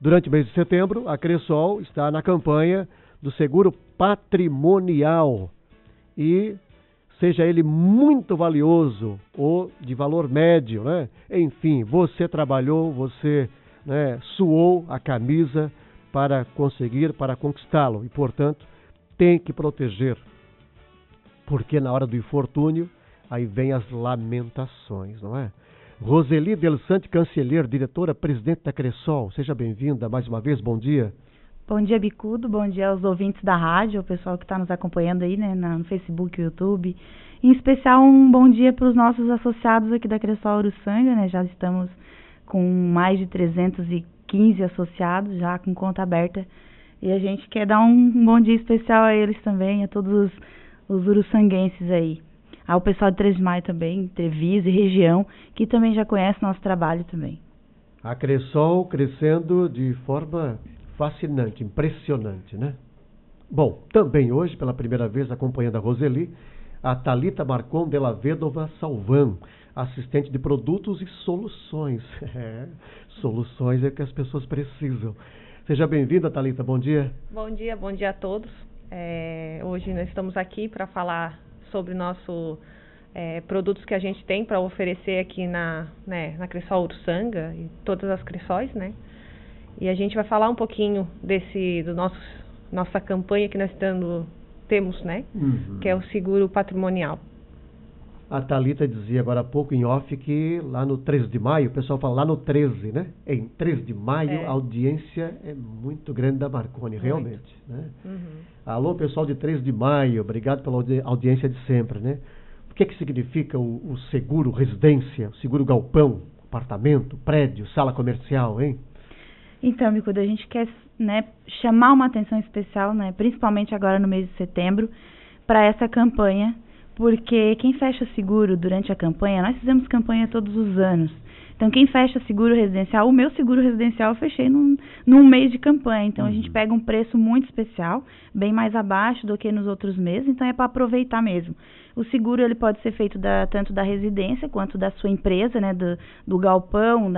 Durante o mês de setembro, a Cressol está na campanha do seguro patrimonial. E seja ele muito valioso ou de valor médio, né? Enfim, você trabalhou, você, né, suou a camisa para conseguir, para conquistá-lo. E, portanto, tem que proteger. Porque na hora do infortúnio, aí vem as lamentações, não é? Roseli Del Sante Cancelheiro, diretora, presidente da Cressol. Seja bem-vinda mais uma vez, bom dia. Bom dia, Bicudo, bom dia aos ouvintes da rádio, o pessoal que está nos acompanhando aí, né, no Facebook e YouTube. Em especial, um bom dia para os nossos associados aqui da Cressol Uruçanga, né, já estamos com mais de 315 associados, já com conta aberta. E a gente quer dar um bom dia especial a eles também, a todos os uruçanguenses aí. Ao pessoal de 3 de Maio também, Treviso e região, que também já conhece nosso trabalho também. A Cressol crescendo de forma fascinante, impressionante, né? Bom, também hoje, pela primeira vez, acompanhando a Roseli, a Thalita Marcon de la Vedova Salvan, assistente de produtos e soluções. Soluções é o que as pessoas precisam. Seja bem-vinda, Thalita, bom dia. Bom dia a todos. Hoje nós estamos aqui para falar sobre nossos produtos que a gente tem para oferecer aqui na Cressol Uruçanga e todas as Cressóis, né? E a gente vai falar um pouquinho nossa campanha que nós temos, né? Que é o seguro patrimonial. A Thalita dizia agora há pouco em off que lá no 13 de maio, o pessoal fala lá no 13, né? Em 13 de maio a audiência é muito grande da Marconi, realmente, né? Alô, pessoal de 13 de maio, obrigado pela audiência de sempre, né? O que significa o seguro residência, o seguro galpão, apartamento, prédio, sala comercial, hein? Então, Bicudo, a gente quer, né, chamar uma atenção especial, né, principalmente agora no mês de setembro, para essa campanha, porque quem fecha seguro durante a campanha, nós fizemos campanha todos os anos, então quem fecha seguro residencial, o meu seguro residencial eu fechei num mês de campanha, então a gente pega um preço muito especial, bem mais abaixo do que nos outros meses, então é para aproveitar mesmo. O seguro ele pode ser feito tanto da residência quanto da sua empresa, né, do galpão,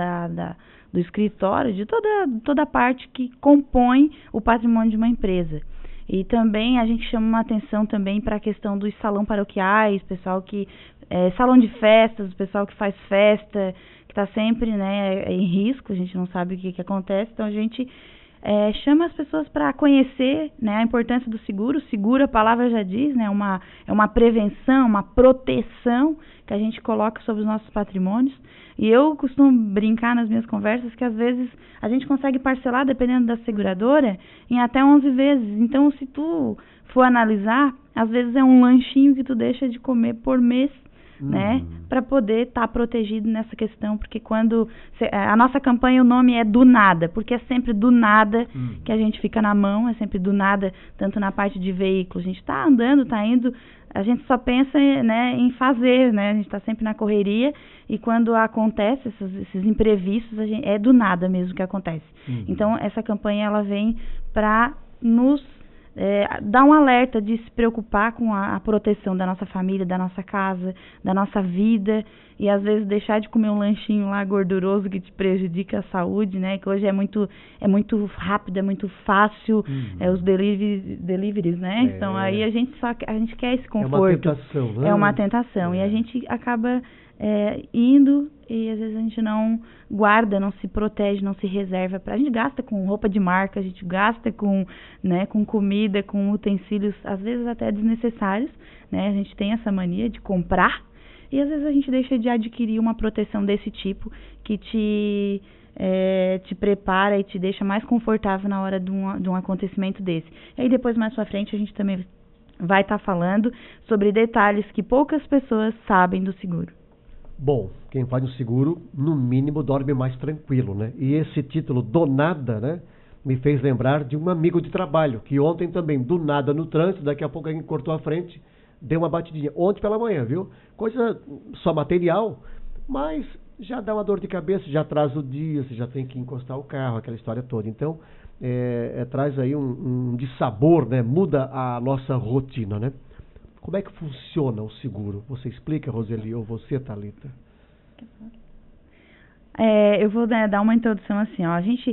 do escritório, de toda a parte que compõe o patrimônio de uma empresa. E também a gente chama uma atenção também para a questão dos salão paroquiais, pessoal que salão de festas, o pessoal que faz festa, que está sempre, né, em risco, a gente não sabe o que acontece, então a gente chama as pessoas para conhecer, né, a importância do seguro. Seguro, a palavra já diz, né, é uma prevenção, uma proteção que a gente coloca sobre os nossos patrimônios. E eu costumo brincar nas minhas conversas que às vezes a gente consegue parcelar, dependendo da seguradora, em até 11 vezes. Então, se tu for analisar, às vezes é um lanchinho que tu deixa de comer por mês, né, para poder estar protegido nessa questão, porque quando a nossa campanha, o nome é do nada, porque é sempre do nada que a gente fica na mão, é sempre do nada, tanto na parte de veículo, a gente está andando, está indo, a gente só pensa, né, em fazer, né, a gente está sempre na correria, e quando acontece esses imprevistos, é do nada mesmo que acontece. Então essa campanha ela vem para nos dar um alerta de se preocupar com a proteção da nossa família, da nossa casa, da nossa vida, e às vezes deixar de comer um lanchinho lá gorduroso que te prejudica a saúde, né? Que hoje é muito rápido, é muito fácil, os deliveries, né? Então aí a gente quer esse conforto. É uma tentação, né? É uma tentação, e a gente acaba indo, e às vezes a gente não guarda, não se protege, não se reserva. A gente gasta com roupa de marca, a gente gasta com comida, com utensílios, às vezes até desnecessários, né? A gente tem essa mania de comprar, e às vezes a gente deixa de adquirir uma proteção desse tipo, que te prepara e te deixa mais confortável na hora de um acontecimento desse. E aí depois, mais pra frente, a gente também vai estar falando sobre detalhes que poucas pessoas sabem do seguro. Bom, quem faz o seguro, no mínimo, dorme mais tranquilo, né? E esse título, do nada, né, me fez lembrar de um amigo de trabalho, que ontem também, do nada, no trânsito, daqui a pouco alguém cortou a frente, deu uma batidinha. Ontem pela manhã, viu? Coisa só material, mas já dá uma dor de cabeça, já atrasa o dia, você já tem que encostar o carro, aquela história toda. Então, traz aí um dissabor, né? Muda a nossa rotina, né? Como é que funciona o seguro? Você explica, Roseli, ou você, Thalita? Eu vou dar uma introdução assim, ó. A gente,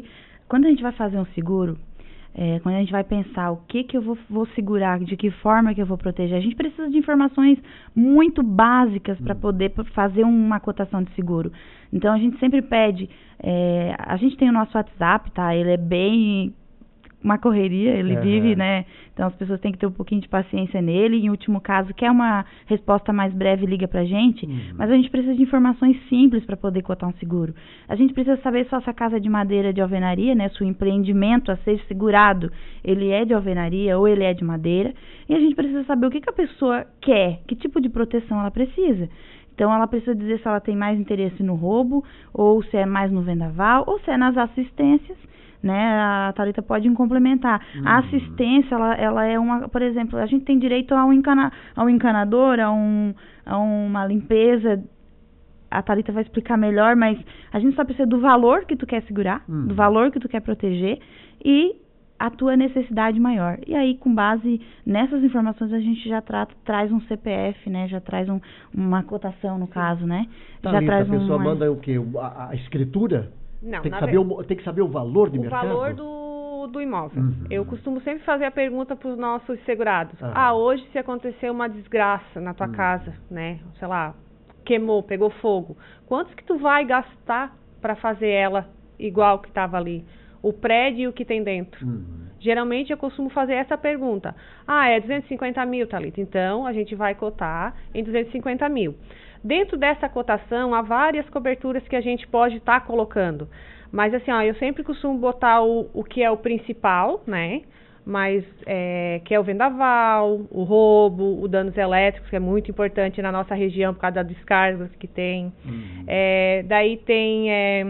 quando a gente vai fazer um seguro, quando a gente vai pensar o que eu vou segurar, de que forma que eu vou proteger, a gente precisa de informações muito básicas para poder fazer uma cotação de seguro. Então, a gente sempre pede, a gente tem o nosso WhatsApp, tá? Ele é bem uma correria, ele vive, né? Então, as pessoas têm que ter um pouquinho de paciência nele. Em último caso, quer uma resposta mais breve, liga pra gente. Mas a gente precisa de informações simples para poder cotar um seguro. A gente precisa saber se a sua casa é de madeira, de alvenaria, né? Se o empreendimento a ser segurado, ele é de alvenaria ou ele é de madeira. E a gente precisa saber o que a pessoa quer, que tipo de proteção ela precisa. Então, ela precisa dizer se ela tem mais interesse no roubo, ou se é mais no vendaval, ou se é nas assistências, né? A Thalita pode complementar. A assistência, ela é uma, por exemplo, a gente tem direito a um encanador, a uma limpeza. A Thalita vai explicar melhor, mas a gente só precisa do valor que tu quer segurar, do valor que tu quer proteger e a tua necessidade maior. E aí, com base nessas informações, a gente já traz um CPF, né? Já traz uma cotação, no caso, né? Thalita, já traz a pessoa manda o quê? A escritura? Não, tem que saber o valor de mercado? O valor do imóvel. Eu costumo sempre fazer a pergunta para os nossos segurados. Hoje, se acontecer uma desgraça na tua casa, né? Sei lá, queimou, pegou fogo. Quantos que tu vai gastar para fazer ela igual que estava ali? O prédio e o que tem dentro. Geralmente, eu costumo fazer essa pergunta. É 250 mil, Thalita. Então, a gente vai cotar em 250 mil. Dentro dessa cotação, há várias coberturas que a gente pode estar colocando. Mas, assim, eu sempre costumo botar o que é o principal, né? Mas, que é o vendaval, o roubo, o danos elétricos, que é muito importante na nossa região por causa das descargas que tem. Daí tem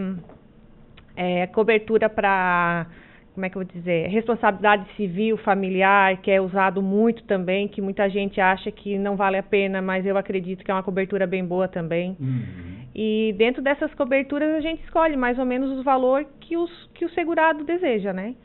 cobertura para, como é que eu vou dizer, responsabilidade civil, familiar, que é usado muito também, que muita gente acha que não vale a pena, mas eu acredito que é uma cobertura bem boa também. E dentro dessas coberturas a gente escolhe mais ou menos o valor que o segurado deseja, né?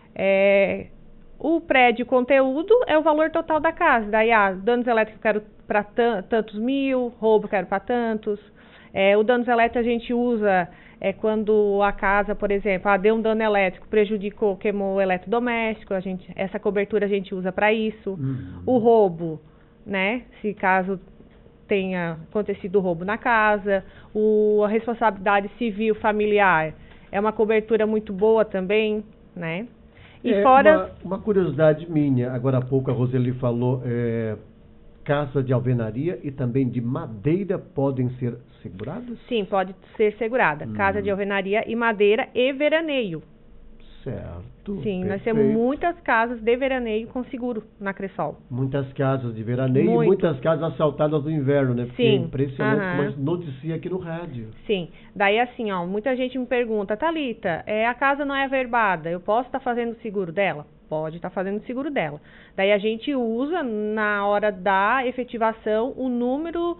O prédio conteúdo é o valor total da casa. Daí, danos elétricos eu quero para tantos mil, roubo eu quero para tantos. O danos elétricos a gente usa quando a casa, por exemplo, deu um dano elétrico, prejudicou, queimou o eletrodoméstico, essa cobertura a gente usa para isso. O roubo, né? Se caso tenha acontecido roubo na casa. A responsabilidade civil familiar é uma cobertura muito boa também, né? E fora... Uma curiosidade minha, agora há pouco a Roseli falou, casa de alvenaria e também de madeira podem ser seguradas? Sim, pode ser segurada. Casa de alvenaria e madeira e veraneio. Certo. Sim, perfeito. Nós temos muitas casas de veraneio com seguro na Cressol. Muitas casas de veraneio e muitas casas assaltadas no inverno, né? Porque é impressionante, mas noticia aqui no rádio. Sim, daí assim, muita gente me pergunta, Thalita, a casa não é averbada, eu posso estar fazendo o seguro dela? Pode estar fazendo o seguro dela. Daí a gente usa, na hora da efetivação, o número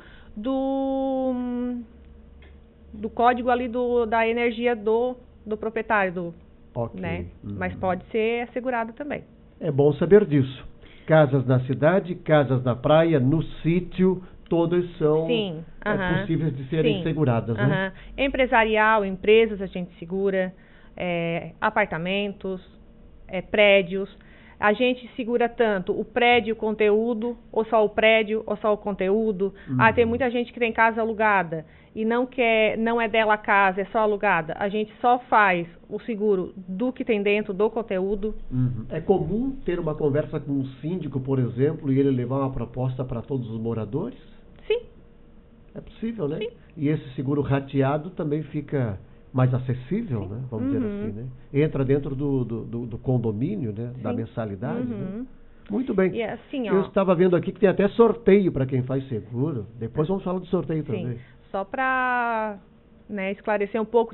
do código ali da energia do proprietário, né? Mas pode ser assegurado também. É bom saber disso. Casas na cidade, casas na praia, no sítio, todas são possíveis de serem seguradas, né? Empresarial, empresas a gente segura, apartamentos, prédios. A gente segura tanto o prédio, o conteúdo, ou só o prédio, ou só o conteúdo. Tem muita gente que tem casa alugada e não é dela a casa, é só alugada. A gente só faz o seguro do que tem dentro do conteúdo. É comum ter uma conversa com um síndico, por exemplo, e ele levar uma proposta para todos os moradores? Sim. É possível, né? Sim. E esse seguro rateado também fica mais acessível, né? Vamos dizer assim, né? Entra dentro do condomínio, né? Da mensalidade, né? Muito bem. E assim, eu estava vendo aqui que tem até sorteio para quem faz seguro. Depois vamos falar do sorteio também. Só para esclarecer um pouco,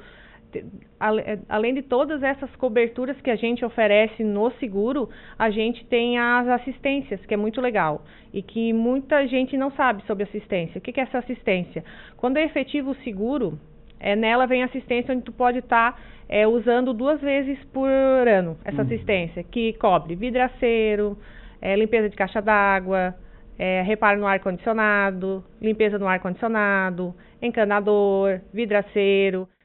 além de todas essas coberturas que a gente oferece no seguro, a gente tem as assistências, que é muito legal. E que muita gente não sabe sobre assistência. O que é essa assistência? Quando é efetivo o seguro... nela vem assistência onde tu pode estar usando 2 vezes por ano essa assistência, que cobre vidraceiro, limpeza de caixa d'água, reparo no ar-condicionado, limpeza no ar-condicionado, encanador, vidraceiro.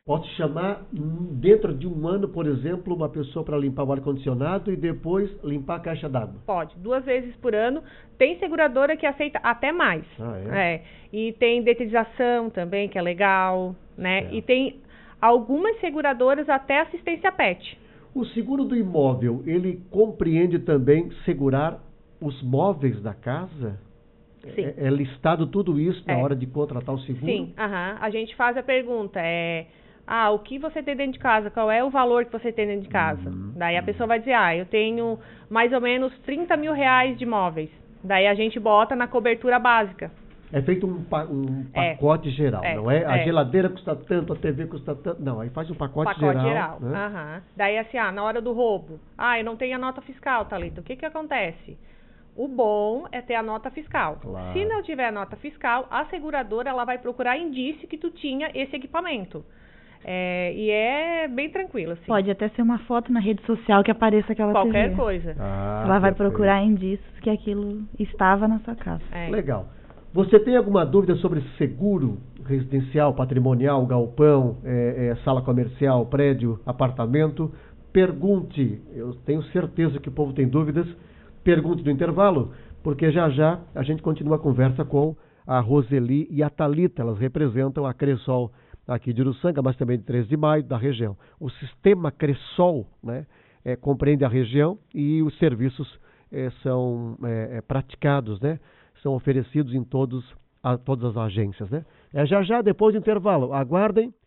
Posso chamar dentro de um ano, por exemplo, uma pessoa para limpar o ar-condicionado e depois limpar a caixa d'água? Pode, 2 vezes por ano. Tem seguradora que aceita até mais. E tem detetização também, que é legal, né? Certo. E tem algumas seguradoras até assistência PET. O seguro do imóvel, ele compreende também segurar os móveis da casa? Sim. É listado tudo isso na hora de contratar o seguro? Sim, a gente faz a pergunta, o que você tem dentro de casa? Qual é o valor que você tem dentro de casa? Daí a pessoa vai dizer, eu tenho mais ou menos 30 mil reais de móveis. Daí a gente bota na cobertura básica. É feito um pacote geral, não é? A geladeira custa tanto, a TV custa tanto. Não, aí faz um pacote geral. Né? Daí assim, na hora do roubo. Eu não tenho a nota fiscal, Thalita. O que acontece? O bom é ter a nota fiscal. Claro. Se não tiver a nota fiscal, a seguradora ela vai procurar indício que tu tinha esse equipamento. E é bem tranquilo, assim. Pode até ser uma foto na rede social que apareça aquela qualquer TV. Coisa. Ela vai procurar indícios que aquilo estava na sua casa. Legal. Você tem alguma dúvida sobre seguro residencial, patrimonial, galpão, sala comercial, prédio, apartamento? Pergunte. Eu tenho certeza que o povo tem dúvidas. Pergunte no intervalo, porque já a gente continua a conversa com a Roseli e a Thalita. Elas representam a Cressol aqui de Uruçanga, mas também de 3 de Maio, da região. O sistema Cressol, né, compreende a região e os serviços são praticados, né, são oferecidos em todas as agências. Né? Já depois do intervalo. Aguardem.